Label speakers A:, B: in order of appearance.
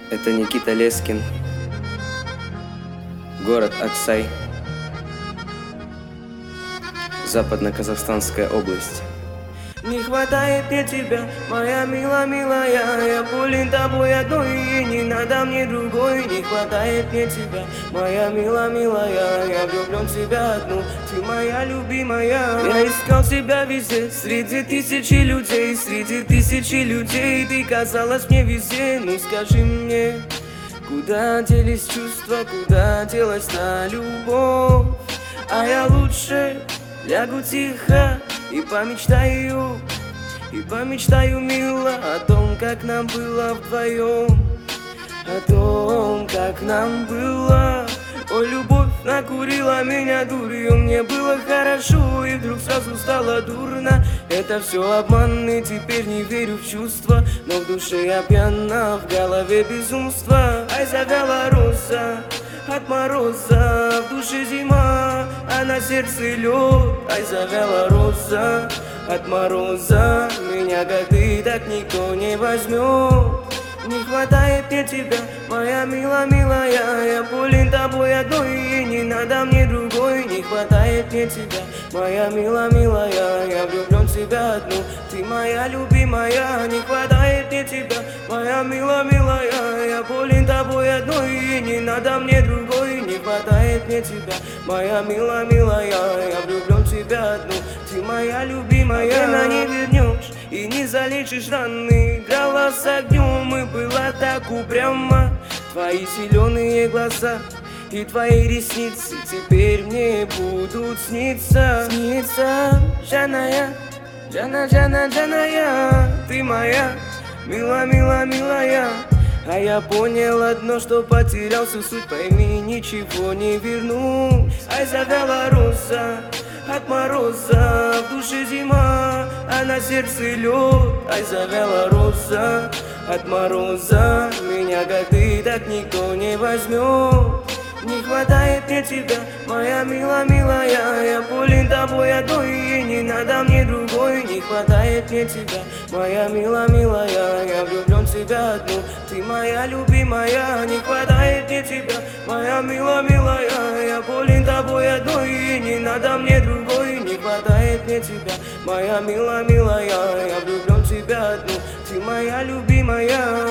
A: Это Никита Лескин, город Аксай, Западно-Казахстанская область.
B: Не хватает мне тебя, моя милая, я болен тобой одной, и не надо мне другой. Не хватает мне тебя, моя милая, я влюблен в тебя одну, ты моя любимая. Я искал тебя везде, среди тысячи людей, ты казалась мне везде. Ну скажи мне, куда делись чувства, куда делась та любовь? А я лучше лягу тихо и помечтаю, мило, о том, как нам было вдвоем, о том, как нам было. Ой, любовь накурила меня дурью, мне было хорошо, и вдруг сразу стало дурно. Это все обман, и теперь не верю в чувства, но в душе я пьяна, в голове безумство. Ай, завяла роза от мороза, в душе зима, а на сердце лед. Ай, завяла роза от мороза, меня как ты так никто не возьмет. Не хватает мне тебя, моя милая, я болен тобой одной, и не надо мне другой. Не хватает мне тебя, моя милая, я влюблен в тебя одну, ты моя любимая. Не хватает мне тебя, моя милая, я болен тобой одной, и не надо мне другой. Не хватает мне тебя, моя милая, я влюблен в тебя одну, ты моя любимая. Время не вернешь и не залечишь раны, играла с огнем и была так упряма. Твои зеленые глаза и твои ресницы теперь мне будут сниться. Жаная, Жаная, ты моя милая. А я понял одно, что потерял всю суть, пойми, ничего не верну. Ай, завяла роза от мороза, в душе зима, а на сердце лед. Ай, завяла роза от мороза, меня как ты так никто не возьмет. Не хватает мне тебя, моя милая, я болен тобой одной, и не надо мне другой. Не хватает мне тебя, моя милая, я влюблен в тебя одну, ты моя любимая. Не хватает мне тебя, моя милая, я болен тобой одной, и не надо мне другой. Не хватает мне тебя, моя милая, я влюблен в тебя одну, ты моя любимая.